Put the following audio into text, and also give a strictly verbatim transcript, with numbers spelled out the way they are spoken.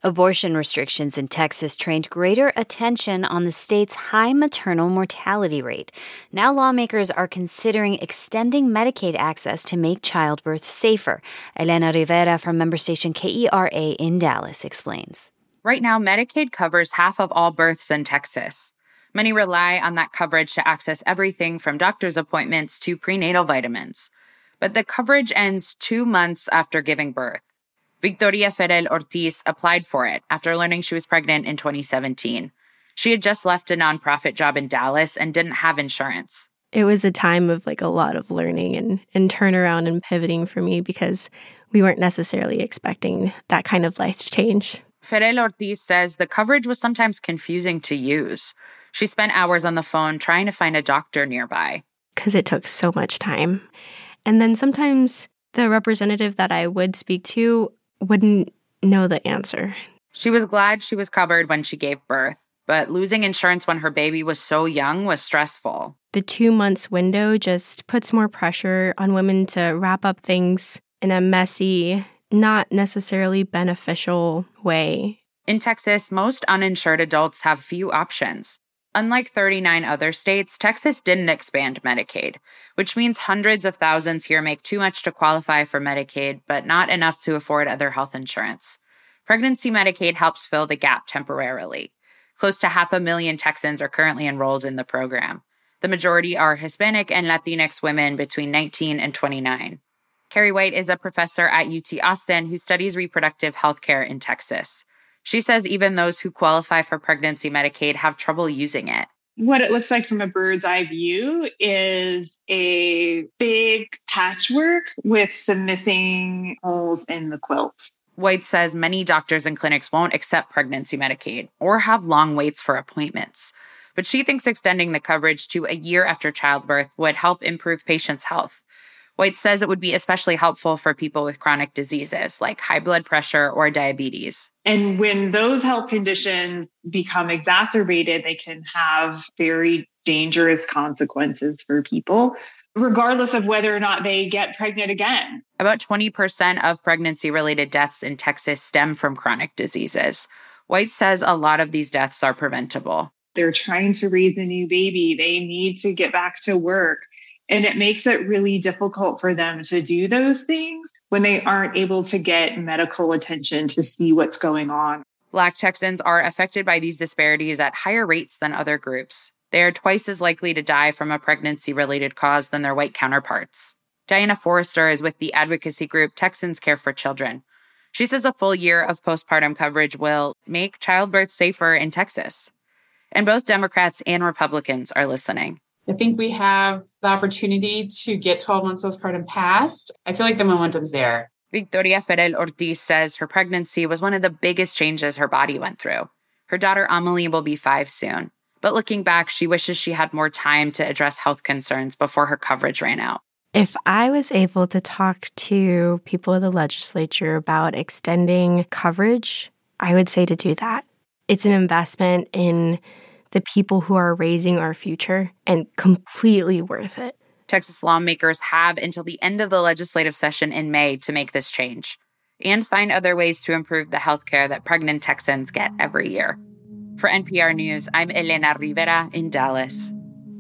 Abortion restrictions in Texas trained greater attention on the state's high maternal mortality rate. Now lawmakers are considering extending Medicaid access to make childbirth safer. Elena Rivera from member station K E R A in Dallas explains. Right now, Medicaid covers half of all births in Texas. Many rely on that coverage to access everything from doctor's appointments to prenatal vitamins. But the coverage ends two months after giving birth. Victoria Ferel Ortiz applied for it after learning she was pregnant in twenty seventeen. She had just left a nonprofit job in Dallas and didn't have insurance. It was a time of like a lot of learning and, and turnaround and pivoting for me because we weren't necessarily expecting that kind of life change. Ferel Ortiz says the coverage was sometimes confusing to use. She spent hours on the phone trying to find a doctor nearby. Because it took so much time. And then sometimes the representative that I would speak to wouldn't know the answer. She was glad she was covered when she gave birth, but losing insurance when her baby was so young was stressful. The two months window just puts more pressure on women to wrap up things in a messy, not necessarily beneficial way. In Texas, most uninsured adults have few options. Unlike thirty-nine other states, Texas didn't expand Medicaid, which means hundreds of thousands here make too much to qualify for Medicaid, but not enough to afford other health insurance. Pregnancy Medicaid helps fill the gap temporarily. Close to half a million Texans are currently enrolled in the program. The majority are Hispanic and Latinx women between nineteen and twenty-nine. Carrie White is a professor at U T Austin who studies reproductive health care in Texas. She says even those who qualify for pregnancy Medicaid have trouble using it. What it looks like from a bird's eye view is a big patchwork with some missing holes in the quilt. White says many doctors and clinics won't accept pregnancy Medicaid or have long waits for appointments. But she thinks extending the coverage to a year after childbirth would help improve patients' health. White says it would be especially helpful for people with chronic diseases like high blood pressure or diabetes. And when those health conditions become exacerbated, they can have very dangerous consequences for people, regardless of whether or not they get pregnant again. About twenty percent of pregnancy-related deaths in Texas stem from chronic diseases. White says a lot of these deaths are preventable. They're trying to raise a new baby. They need to get back to work. And it makes it really difficult for them to do those things when they aren't able to get medical attention to see what's going on. Black Texans are affected by these disparities at higher rates than other groups. They are twice as likely to die from a pregnancy-related cause than their white counterparts. Diana Forrester is with the advocacy group Texans Care for Children. She says a full year of postpartum coverage will make childbirth safer in Texas. And both Democrats and Republicans are listening. I think we have the opportunity to get twelve months postpartum passed. I feel like the momentum's there. Victoria Ferel Ortiz says her pregnancy was one of the biggest changes her body went through. Her daughter Amelie will be five soon. But looking back, she wishes she had more time to address health concerns before her coverage ran out. If I was able to talk to people in the legislature about extending coverage, I would say to do that. It's an investment in the people who are raising our future and completely worth it. Texas lawmakers have until the end of the legislative session in May to make this change and find other ways to improve the health care that pregnant Texans get every year. For N P R News, I'm Elena Rivera in Dallas.